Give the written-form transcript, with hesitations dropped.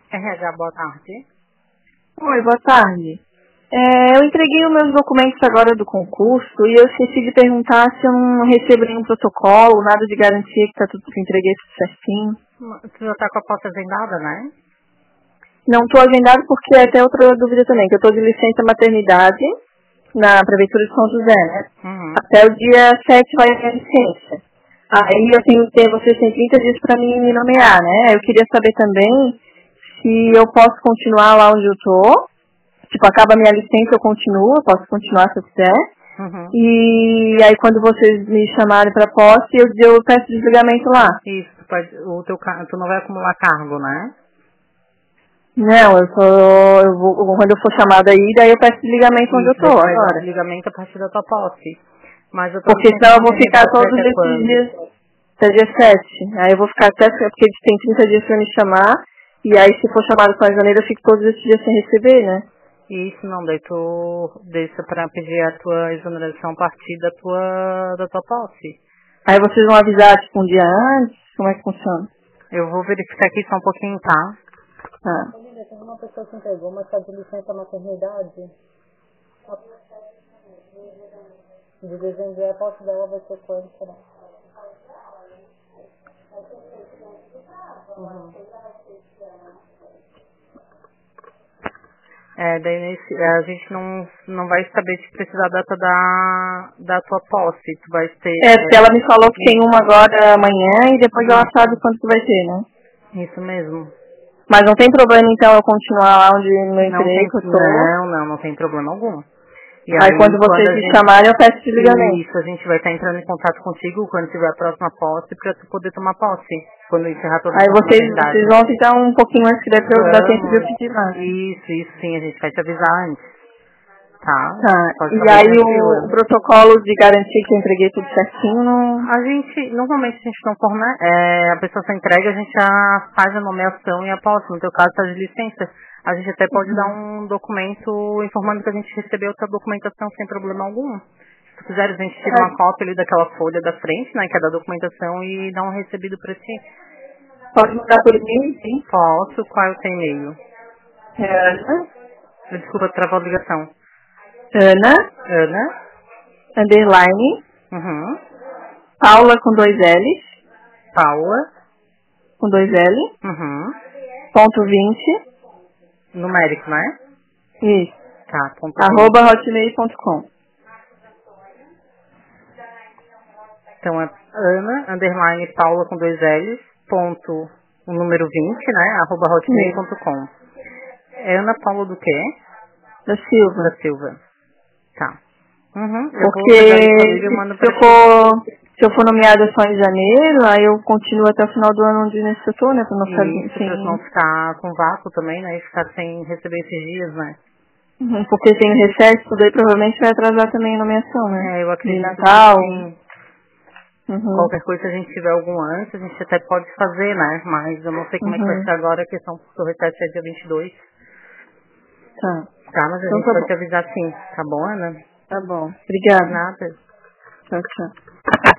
RH, boa tarde. Oi, boa tarde. Eu entreguei os meus documentos agora do concurso e eu esqueci de perguntar se eu não recebo nenhum protocolo, nada de garantia que tá tudo que eu entreguei tudo certinho. Você já tá com a posse agendada, né? Não estou agendado porque até outra dúvida também, que eu estou de licença maternidade na Prefeitura de São José, né? Uhum. Até o dia 7 vai a minha licença. Aí eu tenho que ter, vocês têm 30 dias para me nomear, né? Eu queria saber também se eu posso continuar lá onde eu tô. Tipo, acaba a minha licença, eu continuo, eu posso continuar se eu quiser. Uhum. E aí quando vocês me chamarem para posse, eu peço desligamento lá. Isso, tu não vai acumular cargo, né? Não, quando eu for chamada aí, daí eu peço desligamento onde eu Isso, tô vai te dar agora. desligamento a partir da tua posse. Mas a tua Porque licença senão eu vou ficar maternidade vai todos até esses quando? dias, até dia 7. Aí eu vou ficar até, porque eles têm 30 dias pra me chamar, e aí se for chamado para janeiro eu fico todos esses dias sem receber, né? Isso não, daí tu deixa pra pedir a tua exoneração a partir da tua posse. Aí vocês vão avisar, tipo, um dia antes, como é que funciona? Eu vou verificar aqui só um pouquinho, tá? Tá. Tem uma pessoa que entregou, mas está de licença maternidade. De dezembro, a posse dela vai ser quando, será? Uhum. A gente não vai saber te precisar da data da tua posse. Tu vai ter. Porque ela me falou que tem uma agora amanhã e depois ela sabe quando que vai ter, né? Isso mesmo. Mas não tem problema então eu continuar lá onde no meu Não emprego tem, que eu tô. não tem problema algum. E Aí quando quando vocês a me gente. chamarem eu peço desligamento. Isso, a gente vai estar entrando em contato contigo quando tiver a próxima posse para tu poder tomar posse. Quando encerrar toda a Aí tua vocês maternidade. vão ficar um pouquinho antes que dá tempo de eu Vamos. pedir lá. Isso sim, a gente vai te avisar antes. Tá? Tá. Pode E ficar bem aí tranquila. o protocolo de garantia que eu entreguei tudo certinho não. Normalmente a gente não fornece, a pessoa se entrega, a gente já faz a nomeação e a posse. No teu caso, está de licença. A gente até pode dar um documento informando que a gente recebeu a tua documentação sem problema algum. Se quiseres, a gente tira uma cópia ali daquela folha da frente, né, que é da documentação, e dá um recebido para ti. Pode mandar por e-mail, sim. Posso? Qual é o teu e-mail? Ana, Desculpa, travou a ligação. Ana, Ana? underline, Uhum. Paula com dois L's, Paula? com dois L, Uhum. ponto 20, Numérico, né? isso, Tá, ponto 20. @hotmail.com. Então é Ana, underline Paula com dois L's, ponto, o número 20, né? @hotmail.com. É Ana Paula do quê? Da Silva. Da Silva. Tá. Uhum. Eu vou pegar isso ali e eu Porque mando se pra eu ti. for, se eu for nomeada só em janeiro, aí eu continuo até o final do ano onde nesse setor, né? Pra não ficar Isso, pra tu não sem. ficar com vácuo também, né? E ficar sem receber esses dias, né? Porque tem o recesso, tudo aí provavelmente vai atrasar também a nomeação, né? Eu De acredito que Natal. sim. Uhum. Qualquer coisa, se a gente tiver algum antes, a gente até pode fazer, né? Mas eu não sei como é que vai Uhum. ser agora, a questão do recesso é dia 22. Tá. Tá, mas a Então gente tá vai bom. te avisar sim, tá bom, Ana? Tá bom. Obrigada. Nada. Tchau, tchau.